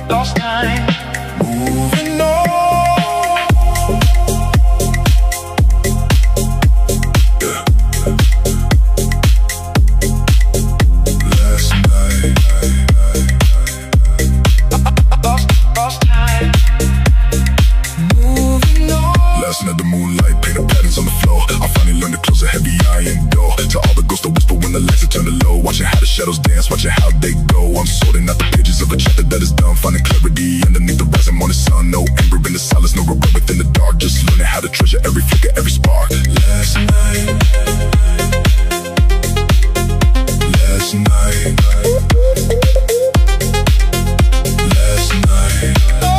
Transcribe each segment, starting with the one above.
lost time, moving on. Last night the moonlight painted patterns on the floor. I finally learned to close a heavy iron door. To all the ghosts that whisper when the lights are turned low. Watching how the shadows dance, watching how they go. I'm sorting out the pages of a chapter that is done. Finding clarity underneath the rising morning sun. No anger in the silence, no regret within the dark. Just learning how to treasure every flicker, every spark. Last night, last night, last night.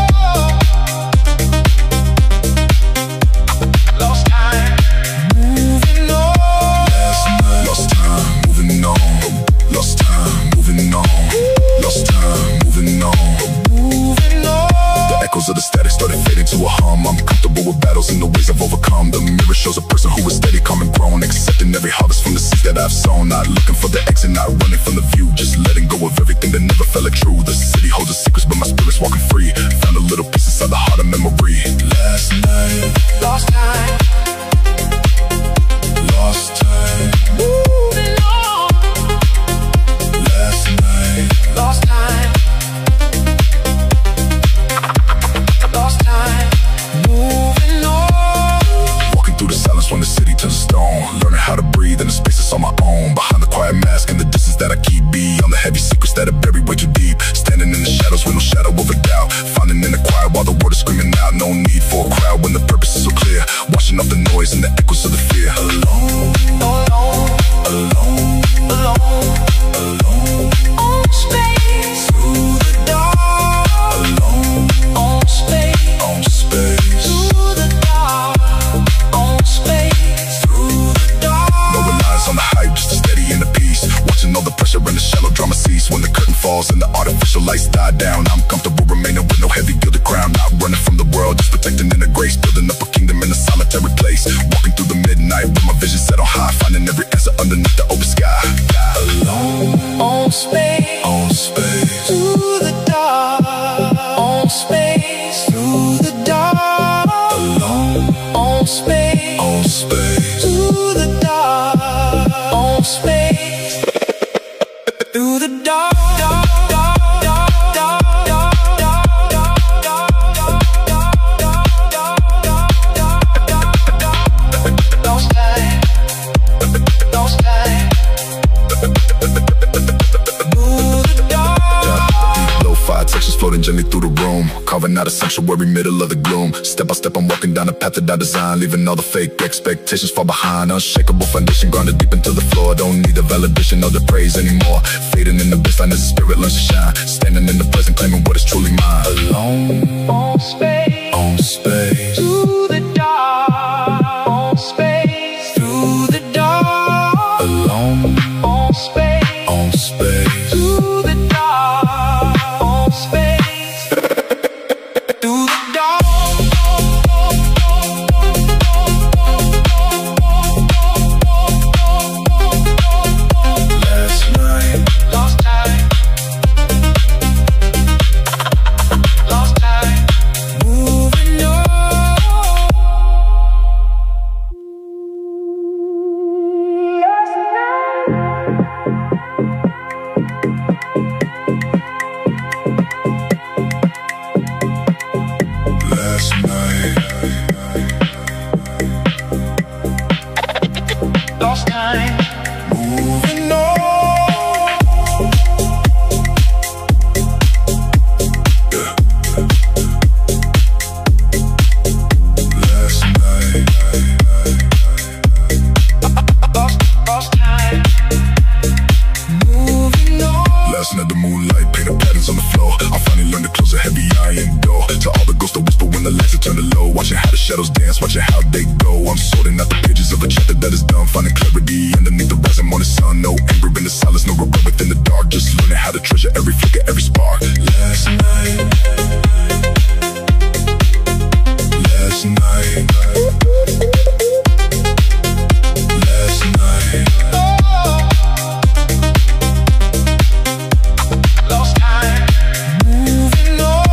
Of the static started fading to a hum. I'm comfortable with battles and the ways I've overcome. The mirror shows a person who is steady, calm and grown, accepting every harvest from the seeds that I've sown. Not looking for the exit, not running from the view, just letting go of everything that never felt like true. The city holds its secrets, but my spirit's walking free. Found a little piece inside the heart of memory. Last night, lost time, lost time, moving on. Last night, lost time, lost time, moving on. Walking through the silence when the city turns to stone. Learning how to breathe in the spaces on my own. Behind the quiet mask and the distance that I keep. Beyond the heavy secrets that are buried way too deep. Standing in the shadows with no shadow of a doubt. Finding in the quiet while the world is screaming out. No need for a crowd when the purpose is so clear. Washing off the noise and the echoes of the fear. Alone, alone, alone, alone, alone. On space, through the dark. Alone, on space, on space. Through the dark, on space, through the dark. No reliance on the hype, just a steady and the peace. Watching all the pressure and the shallow drama cease. When the curtain falls and the artificial lights die down, I'm comfortable remaining with no heavy gilded crown. Not running from the world, just protecting inner grace. Building up a kingdom in a solitary place. Walking through the midnight with my vision set on high. Finding every answer underneath the open sky. Alone, on space, on space. Through the dark, on space, through the dark. Alone, on space, on space. Through the dark, on space. Through the dark. Textures floating gently through the room, carving out a sanctuary middle of the gloom. Step by step I'm walking down a path that I designed, leaving all the fake expectations far behind. Unshakable foundation grounded deep into the floor. Don't need the validation or the praise anymore. Fading in the baseline as the spirit learns to shine. Standing in the present claiming what is truly mine. Alone, on space, on space. Through the dark, on space, through the dark. Alone, on space, on space. Through the dark, on space. Through the dark. Last night, lost time, lost time, moving on. Last night, lost time, moving on. Yeah. Last night, lost time, moving on. Last night the moonlight painted patterns on the floor. I finally learned to close a heavy iron door. To all the ghosts that whisper when the lights are turned low. Watching how the shadows dance, watching how they go. I'm sorting out the pages of a chapter that is done. Finding clarity underneath the rising morning sun. No anger in the silence, no regret within the dark. Just learning how to treasure every flicker, every spark. Last night, last night, last night. Lost time, moving on.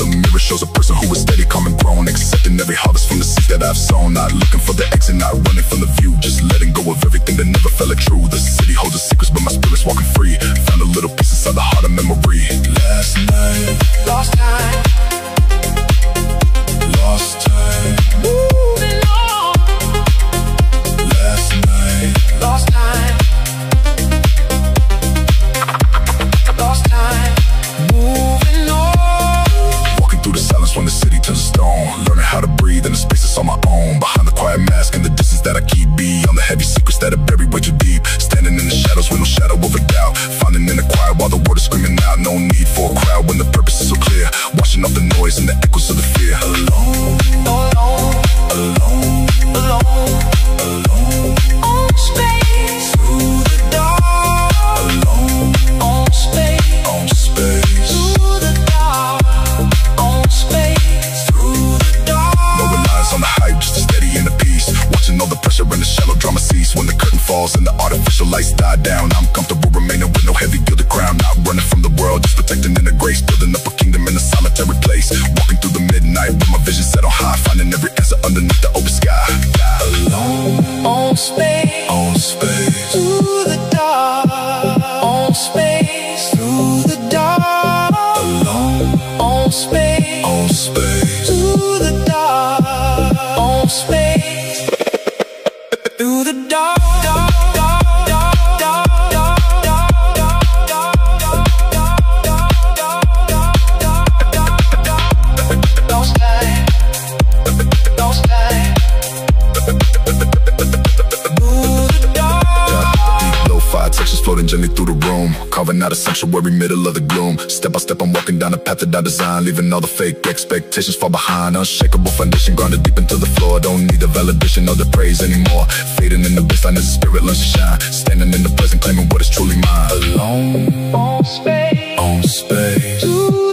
The mirror shows a person who is steady, calm and grown, accepting every harvest from the seeds that I've sown. Not looking for the exit, not running from the view, just letting go of everything that never felt like true. The city holds its secrets, but my spirit's walking free. Found a little piece inside the heart of memory. Last night, lost time, lost time. moving on. Last night, Lost time, lost time, moving on. walking through the silence when the city turns to stone. Learning how to breathe in the spaces on my own. Behind the quiet mask and the distance that I keep. Beyond the heavy secrets that are buried way too deep. Standing in the shadows with no shadow of a doubt. Finding in the quiet while the word is screaming out. No need for a crowd when the purpose is so clear. Washing off the noise and the echoes of the fear. Alone, Alone, alone, alone, alone. on space, Through the dark, alone, on space, on space. through the dark, on space. Through the dark. No reliance on the hype, just a steady and a peace. Watching all the pressure and the shallow drama cease. When the curtain falls and the artificial lights die down, I'm comfortable remaining with no heavy gilded crown. Not running from the world, just protecting inner grace. Building up a kingdom in a solitary place. Walking through the midnight with my vision set on high. Finding every answer underneath the open sky. Alone, On space, on space. through the dark, on space, through the dark, Alone, on space, on space. through the dark, on space, through the dark. Lost time, lost time, through the dark. Deep lo-fi textures floating gently through the room. Carving out a sanctuary, middle of the gloom. Step by step I'm walking down the path that I designed. Leaving all the fake expectations far behind. Unshakable foundation grounded deep into the floor. Don't need the validation or the praise anymore. Fading in the baseline as the spirit learns to shine. Standing in the present claiming what is truly mine. Alone, On space, on space. through